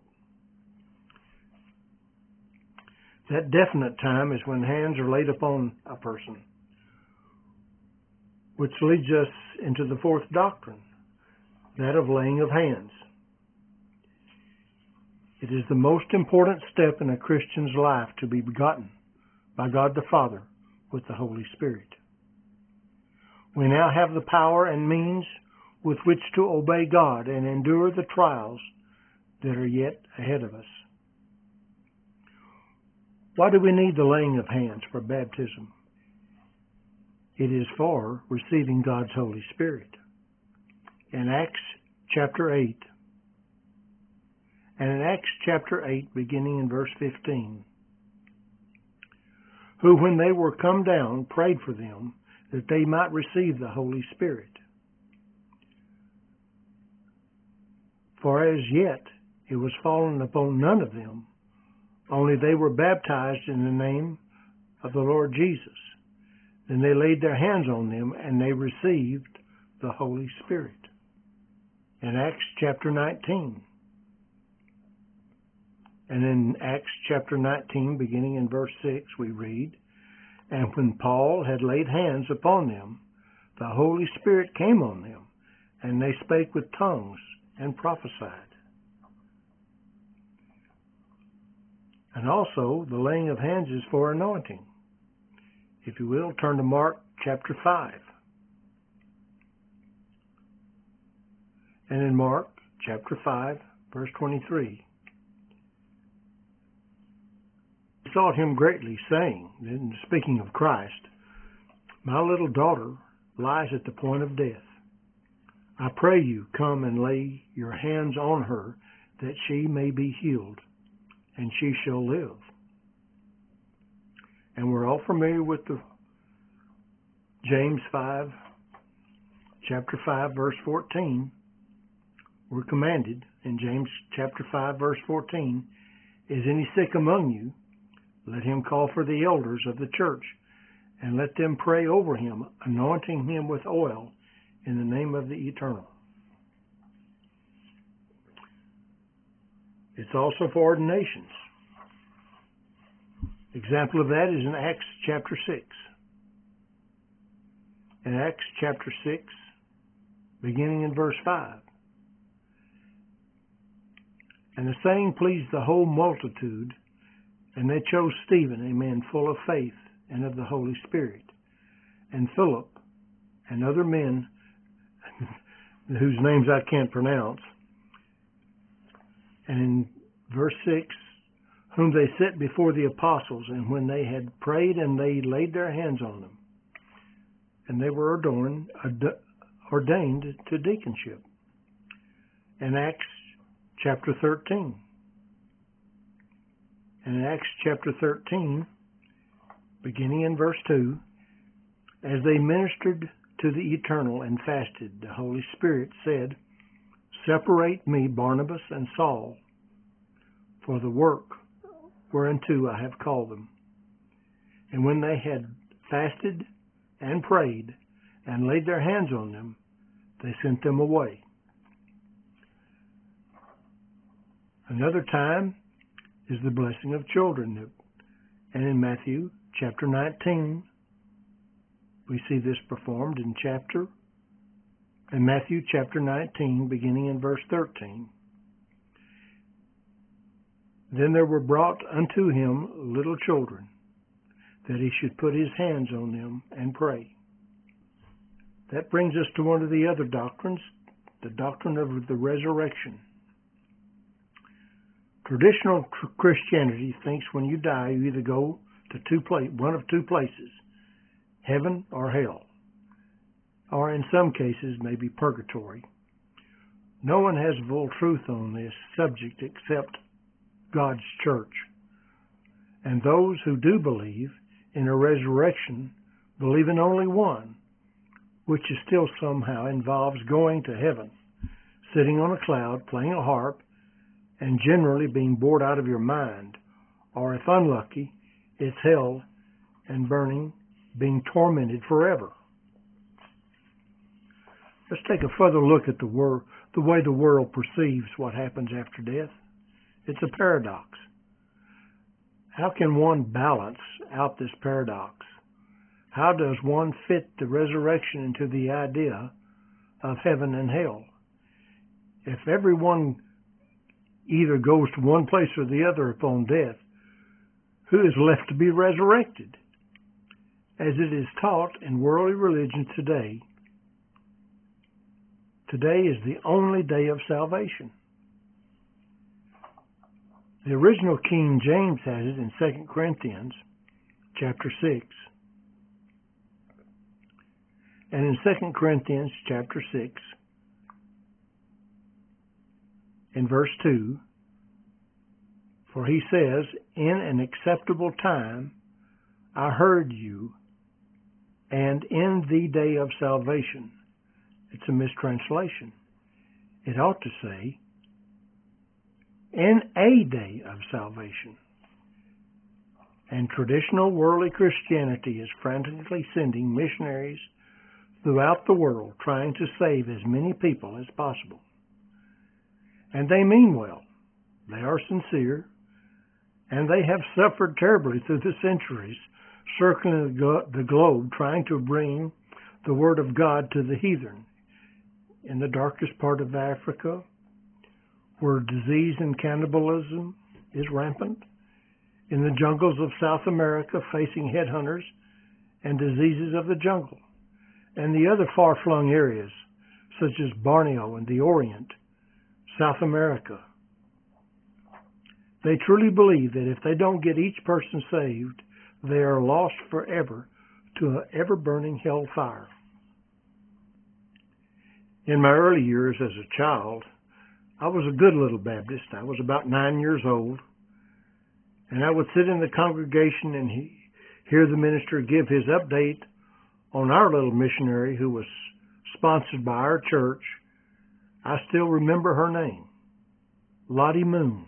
That definite time is when hands are laid upon a person, which leads us into the fourth doctrine, that of laying of hands. It is the most important step in a Christian's life to be begotten by God the Father with the Holy Spirit. We now have the power and means with which to obey God and endure the trials that are yet ahead of us. Why do we need the laying of hands for baptism? It is for receiving God's Holy Spirit. In Acts chapter 8, and in Acts chapter 8, beginning in verse 15, who, when they were come down, prayed for them that they might receive the Holy Spirit. For as yet it was fallen upon none of them, only they were baptized in the name of the Lord Jesus. Then they laid their hands on them, and they received the the Holy Spirit. In Acts chapter 19, And in Acts chapter 19, beginning in verse 6, we read, "And when Paul had laid hands upon them, the Holy Spirit came on them, and they spake with tongues and prophesied." And also, the laying of hands is for anointing. If you will, turn to Mark chapter 5. And in Mark chapter 5, verse 23, "He sought him greatly, saying," and speaking of Christ, "My little daughter lies at the point of death. I pray you, come and lay your hands on her, that she may be healed, and she shall live." And we're all familiar with the James 5, chapter 5, verse 14. We're commanded in James chapter 5, verse 14, "Is any sick among you? Let him call for the elders of the church, and let them pray over him, anointing him with oil in the name of the Eternal." It's also for ordinations. Example of that is in Acts chapter 6. In Acts chapter 6, beginning in verse 5. "And the saying pleased the whole multitude, and they chose Stephen, a man full of faith and of the Holy Spirit, and Philip, and other men whose names I can't pronounce." And in verse 6, "Whom they set before the apostles, and when they had prayed, and they laid their hands on them, and they were ordained to deaconship." In Acts chapter 13. And in Acts chapter 13, beginning in verse 2, "As they ministered to the Eternal and fasted, the Holy Spirit said, Separate me Barnabas and Saul for the work whereunto I have called them. And when they had fasted and prayed and laid their hands on them, they sent them away." Another time is the blessing of children. And in Matthew chapter 19, we see this performed in Matthew chapter 19, beginning in verse 13. "Then there were brought unto him little children, that he should put his hands on them and pray." That brings us to one of the other doctrines, the doctrine of the resurrection. Traditional Christianity thinks when you die, you either go to one of two places, heaven or hell, or in some cases, maybe purgatory. No one has full truth on this subject except God's church. And those who do believe in a resurrection believe in only one, which is still somehow involves going to heaven, sitting on a cloud, playing a harp, and generally being bored out of your mind, or if unlucky, it's hell and burning, being tormented forever. Let's take a further look at the way the world perceives what happens after death. It's a paradox. How can one balance out this paradox? How does one fit the resurrection into the idea of heaven and hell? If everyone either goes to one place or the other upon death, who is left to be resurrected? As it is taught in worldly religion today is the only day of salvation. The original King James has it in 2 Corinthians chapter 6. And in 2 Corinthians chapter 6, in verse 2, "For he says, In an acceptable time I heard you, and in the day of salvation." It's a mistranslation. It ought to say, "In a day of salvation." And traditional worldly Christianity is frantically sending missionaries throughout the world trying to save as many people as possible. And they mean well. They are sincere. and they have suffered terribly through the centuries, circling the globe, trying to bring the Word of God to the heathen. In the darkest part of Africa, where disease and cannibalism is rampant, in the jungles of South America, facing headhunters and diseases of the jungle, and the other far-flung areas, such as Borneo and the Orient, South America. They truly believe that if they don't get each person saved, they are lost forever to an ever-burning hell fire. In my early years as a child, I was a good little Baptist. I was about 9 years old, and I would sit in the congregation and hear the minister give his update on our little missionary who was sponsored by our church. I still remember her name, Lottie Moon.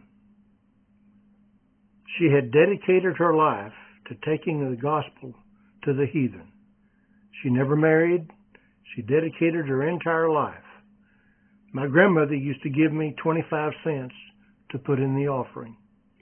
She had dedicated her life to taking the gospel to the heathen. She never married. She dedicated her entire life. My grandmother used to give me 25 cents to put in the offering.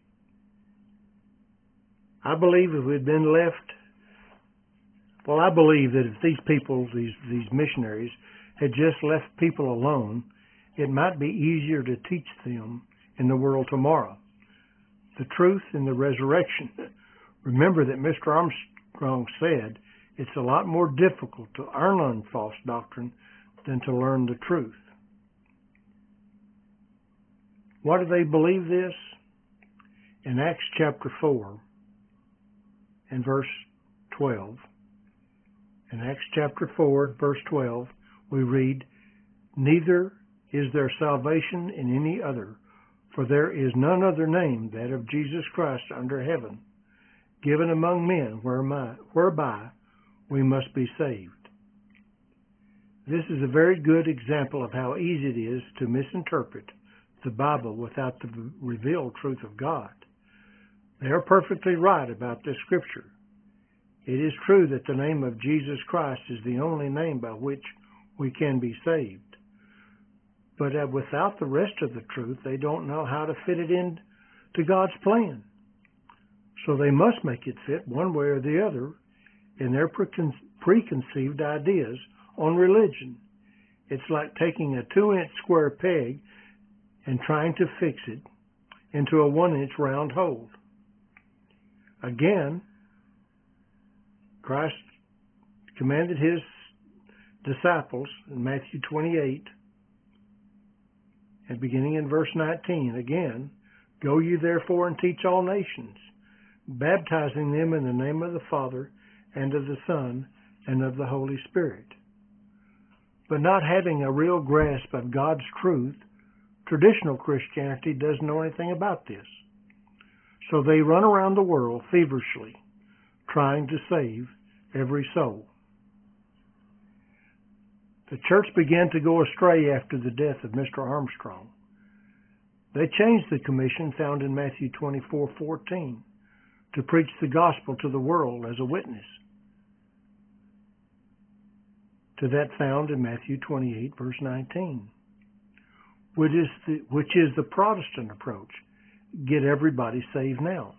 I believe if we'd been left, I believe that if these people, these missionaries, had just left people alone, it might be easier to teach them in the world tomorrow. The truth in the resurrection. Remember that Mr. Armstrong said it's a lot more difficult to learn false doctrine than to learn the truth. Why do they believe this? In Acts chapter 4 and verse 12, in Acts chapter 4, verse 12, we read, "Neither is there salvation in any other, for there is none other name, that of Jesus Christ under heaven, given among men whereby we must be saved." This is a very good example of how easy it is to misinterpret the Bible without the revealed truth of God. They are perfectly right about this scripture. It is true that the name of Jesus Christ is the only name by which we can be saved. But without the rest of the truth, they don't know how to fit it in to God's plan. So they must make it fit one way or the other in their preconceived ideas on religion. It's like taking a 2-inch square peg and trying to fix it into a 1-inch round hole. Again, Christ commanded his disciples in Matthew 28, and beginning in verse 19, again, "Go ye therefore and teach all nations, baptizing them in the name of the Father and of the Son and of the Holy Spirit." But not having a real grasp of God's truth, traditional Christianity doesn't know anything about this. So they run around the world feverishly, trying to save every soul. The church began to go astray after the death of Mr. Armstrong. They changed the commission found in Matthew 24:14 to preach the gospel to the world as a witness, to that found in Matthew 28, verse 19, which is the Protestant approach. Get everybody saved now.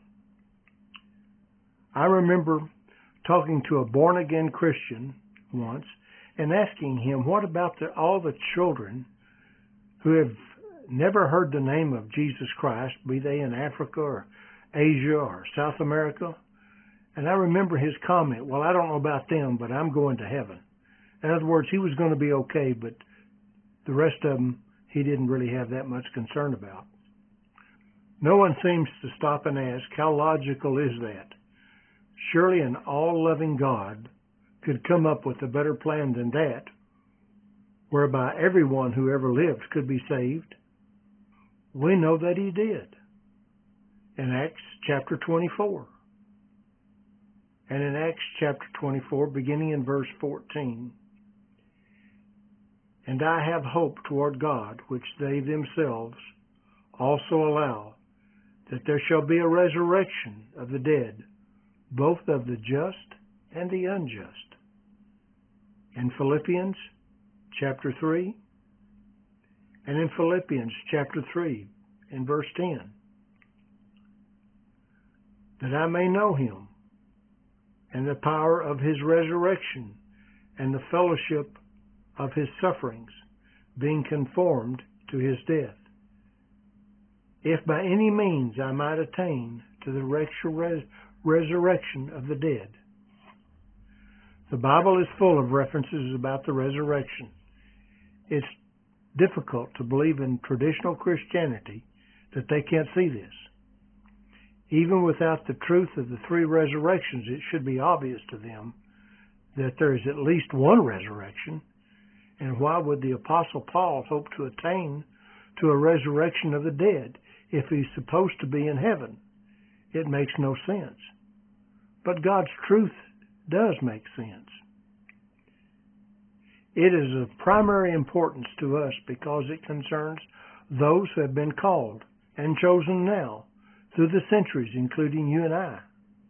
I remember talking to a born-again Christian once and asking him, what about all the children who have never heard the name of Jesus Christ, be they in Africa or Asia or South America? And I remember his comment, "Well, I don't know about them, but I'm going to heaven." In other words, he was going to be okay, but the rest of them he didn't really have that much concern about. No one seems to stop and ask, how logical is that? Surely an all-loving God could come up with a better plan than that, whereby everyone who ever lived could be saved. We know that he did in Acts chapter 24. And in Acts chapter 24, beginning in verse 14, "And I have hope toward God, which they themselves also allow, that there shall be a resurrection of the dead, both of the just and the unjust." In Philippians chapter 3, and in Philippians chapter 3 in verse 10. that I may know him, and the power of his resurrection, and the fellowship of his sufferings, being conformed to his death, if by any means I might attain to the resurrection of the dead. The Bible is full of references about the resurrection. It's difficult to believe in traditional Christianity that they can't see this. Even without the truth of the three resurrections, it should be obvious to them that there is at least one resurrection. And why would the Apostle Paul hope to attain to a resurrection of the dead if he's supposed to be in heaven? It makes no sense. But God's truth does make sense. It is of primary importance to us because it concerns those who have been called and chosen now through the centuries, including you and I.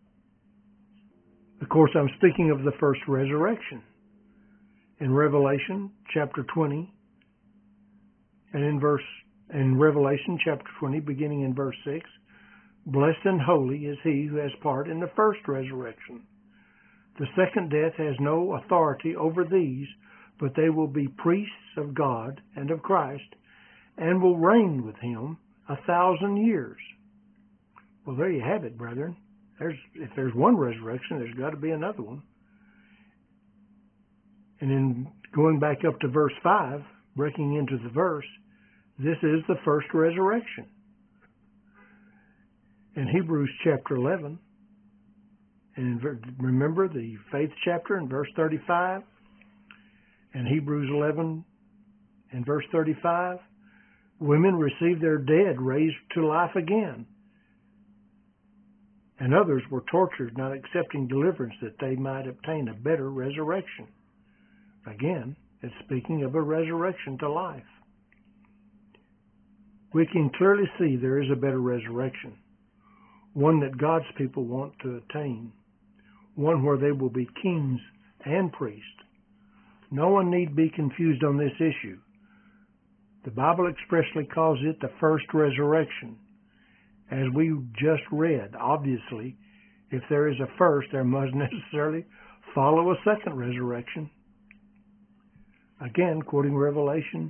Of course, I'm speaking of the first resurrection. In Revelation chapter 20, and in Revelation chapter 20, beginning in verse 6, blessed and holy is he who has part in the first resurrection. The second death has no authority over these, but they will be priests of God and of Christ, and will reign with him 1,000 years. Well, there you have it, brethren. If there's one resurrection, there's got to be another one. And then going back up to verse 5, breaking into the verse, this is the first resurrection. In Hebrews chapter 11, and remember the faith chapter in verse 35, and Hebrews 11 and verse 35, women received their dead raised to life again, and others were tortured, not accepting deliverance that they might obtain a better resurrection. Again, it's speaking of a resurrection to life. We can clearly see there is a better resurrection, one that God's people want to attain, one where they will be kings and priests. No one need be confused on this issue. The Bible expressly calls it the first resurrection. As we just read, obviously, if there is a first, there must necessarily follow a second resurrection. Again, quoting Revelation,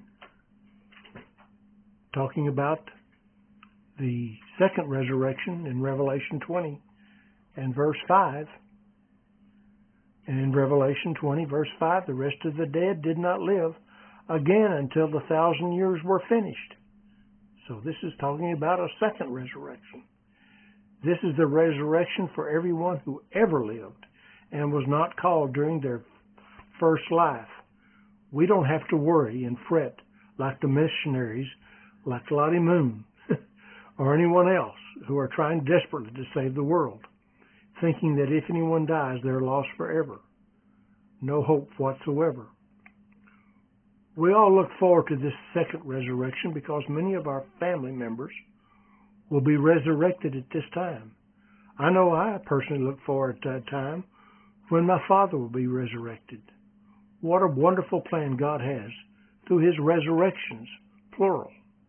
talking about the second resurrection in Revelation 20 and verse 5. And in Revelation 20, verse 5, the rest of the dead did not live again until the 1,000 years were finished. So this is talking about a second resurrection. This is the resurrection for everyone who ever lived and was not called during their first life. We don't have to worry and fret like the missionaries, like Lottie Moon, or anyone else who are trying desperately to save the world, thinking that if anyone dies, they're lost forever. No hope whatsoever. We all look forward to this second resurrection because many of our family members will be resurrected at this time. I know I personally look forward to that time when my father will be resurrected. What a wonderful plan God has through his resurrections, plural.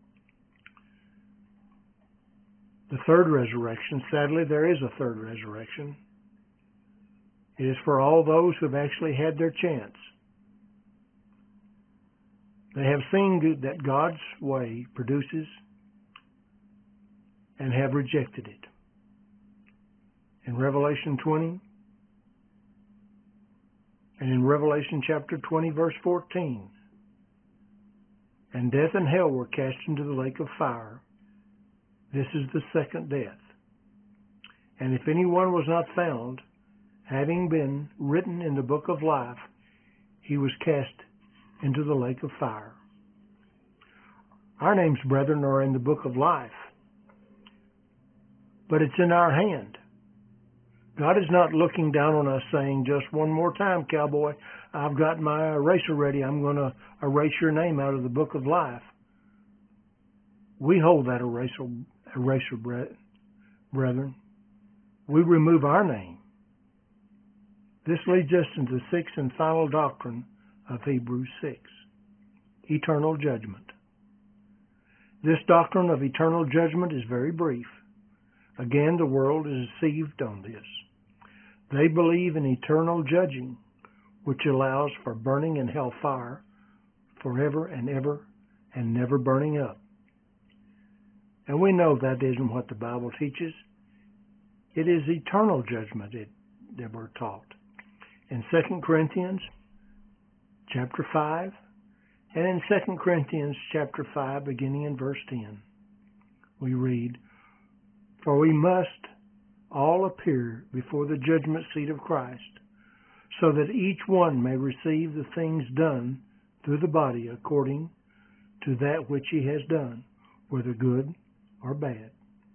The third resurrection, sadly, there is a third resurrection. It is for all those who have actually had their chance. They have seen that God's way produces and have rejected it. In Revelation 20 and in Revelation chapter 20, verse 14, and death and hell were cast into the lake of fire. This is the second death. And if anyone was not found, having been written in the book of life, he was cast into the lake of fire. Our names, brethren, are in the book of life, but it's in our hand. God is not looking down on us saying, just one more time, cowboy, I've got my eraser ready. I'm going to erase your name out of the book of life. We hold that eraser, brethren. We remove our name. This leads us into the sixth and final doctrine of Hebrews 6, eternal judgment. This doctrine of eternal judgment is very brief, Again, the world is deceived on this. They believe in eternal judging, which allows for burning in hellfire forever and ever and never burning up. And we know that isn't what the Bible teaches. It is eternal judgment that we're taught. In 2 Corinthians chapter 5, and in 2 Corinthians chapter 5, beginning in verse 10, we read, "For we must all appear before the judgment seat of Christ, so that each one may receive the things done through the body according to that which he has done, whether good or bad."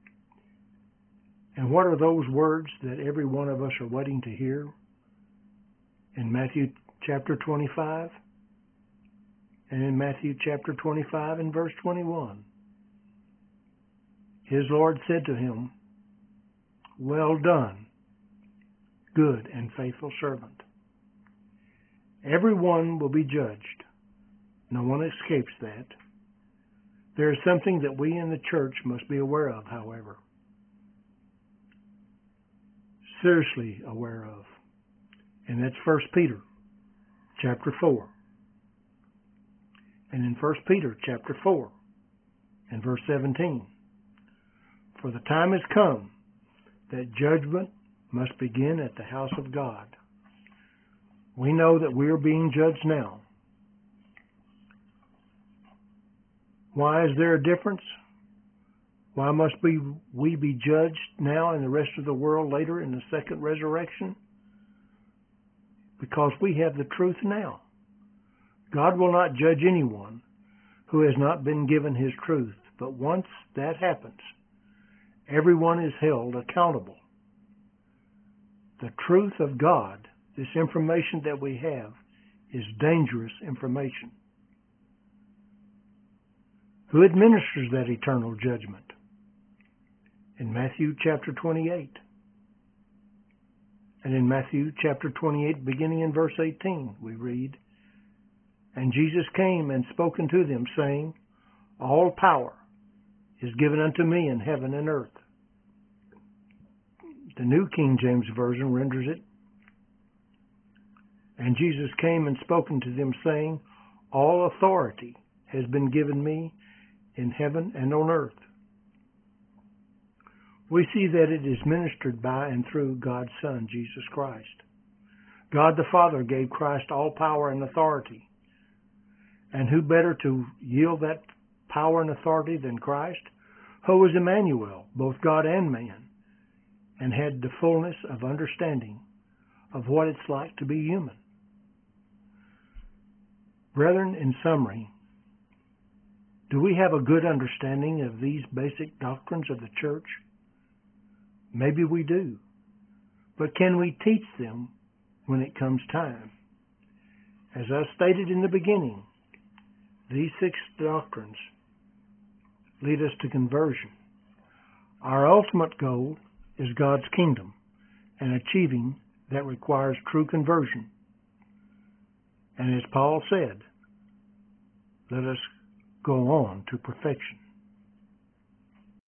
And what are those words that every one of us are waiting to hear? In Matthew chapter 25, and in Matthew chapter 25 and verse 21, his Lord said to him, "Well done, good and faithful servant." Everyone will be judged. No one escapes that. There is something that we in the church must be aware of, however. Seriously aware of. And that's 1 Peter chapter 4. And in 1 Peter chapter 4 and verse 17, "For the time has come that judgment must begin at the house of God." We know that we are being judged now. Why is there a difference? Why must we be judged now and the rest of the world later in the second resurrection? Because we have the truth now. God will not judge anyone who has not been given his truth. But once that happens, everyone is held accountable. The truth of God, this information that we have, is dangerous information. Who administers that eternal judgment? In Matthew chapter 28. And in Matthew chapter 28, beginning in verse 18, we read, "And Jesus came and spoke unto them, saying, All power is given unto me in heaven and earth." The New King James Version renders it, "And Jesus came and spoke unto them, saying, All authority has been given me in heaven and on earth." We see that it is ministered by and through God's Son, Jesus Christ. God the Father gave Christ all power and authority. And who better to yield that power and authority than Christ, who was Emmanuel, both God and man, and had the fullness of understanding of what it's like to be human. Brethren, in summary, do we have a good understanding of these basic doctrines of the church? Maybe we do. But can we teach them when it comes time? As I stated in the beginning, these 6 doctrines lead us to conversion. Our ultimate goal is God's kingdom, and achieving that requires true conversion. And as Paul said, let us go on to perfection.